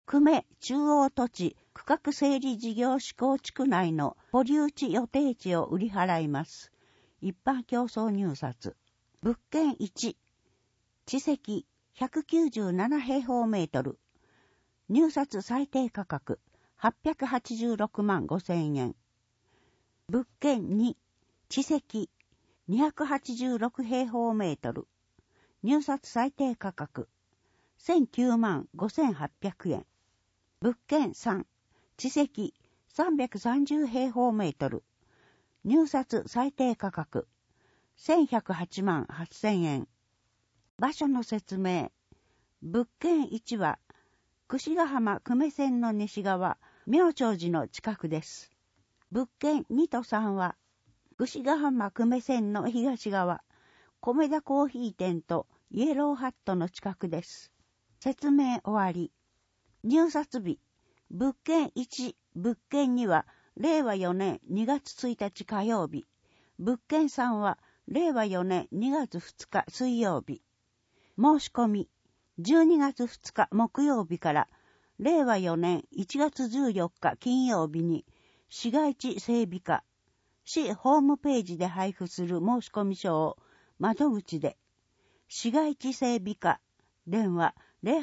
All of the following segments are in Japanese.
久米中央土地区画整理事業施行地区内の保留地予定地を売り払います。一般競争入札。物件1、地積197平方メートル。入札最低価格886万5千円。物件2、地積286平方メートル。入札最低価格1009万5800円。物件3、地積330平方メートル。入札最低価格1108万8000円。場所の説明。物件1は、櫛ヶ浜久米線の西側、妙長寺の近くです。物件2と3は、櫛ヶ浜久米線の東側、米田コーヒー店とイエローハットの近くです。説明終わり。入札日。物件1、物件2は、令和4年2月1日火曜日。物件3は、令和4年2月2日水曜日。申し込み。12月2日木曜日から、令和4年1月14日金曜日に、市街地整備課、市ホームページで配布する申し込み書を窓口で、市街地整備課、電話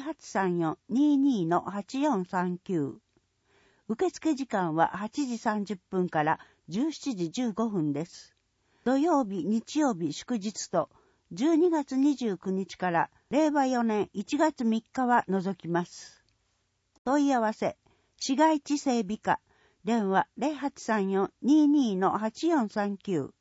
0834-22-8439。受付時間は8時30分から17時15分です。土曜日、日曜日、祝日と12月29日から令和4年1月3日は除きます。問い合わせ、市街地整備課、電話 0834-22-8439。